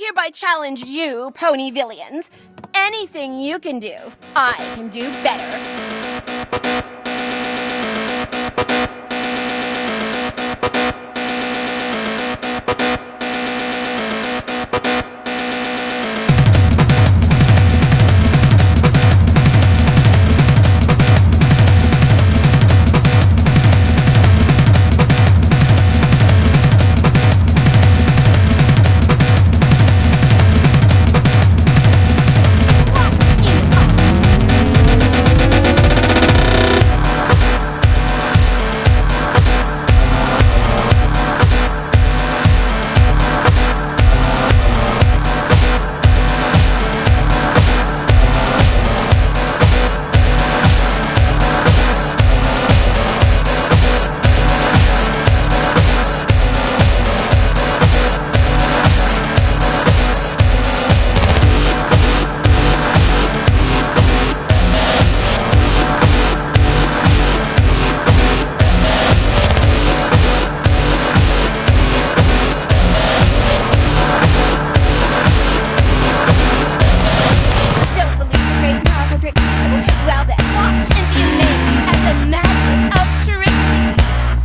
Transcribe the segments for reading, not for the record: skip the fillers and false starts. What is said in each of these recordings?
hereby challenge you, Pony Villians. Anything you can do, I can do better. Well then, watch and be amazed at the magic of Trixie.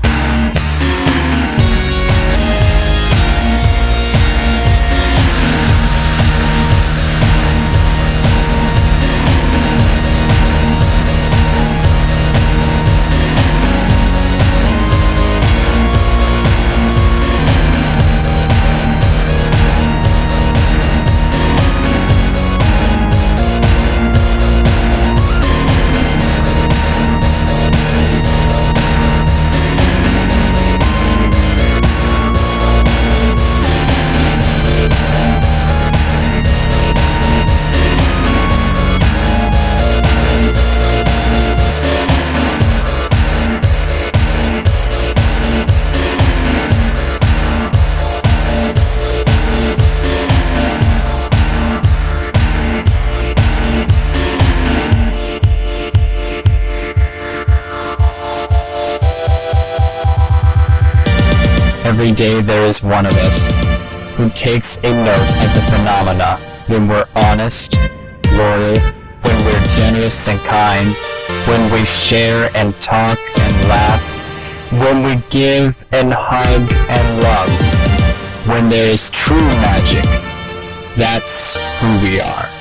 Every day there is one of us who takes a note of the phenomena when we're honest, loyal, when we're generous and kind, when we share and talk and laugh, when we give and hug and love, when there is true magic. That's who we are.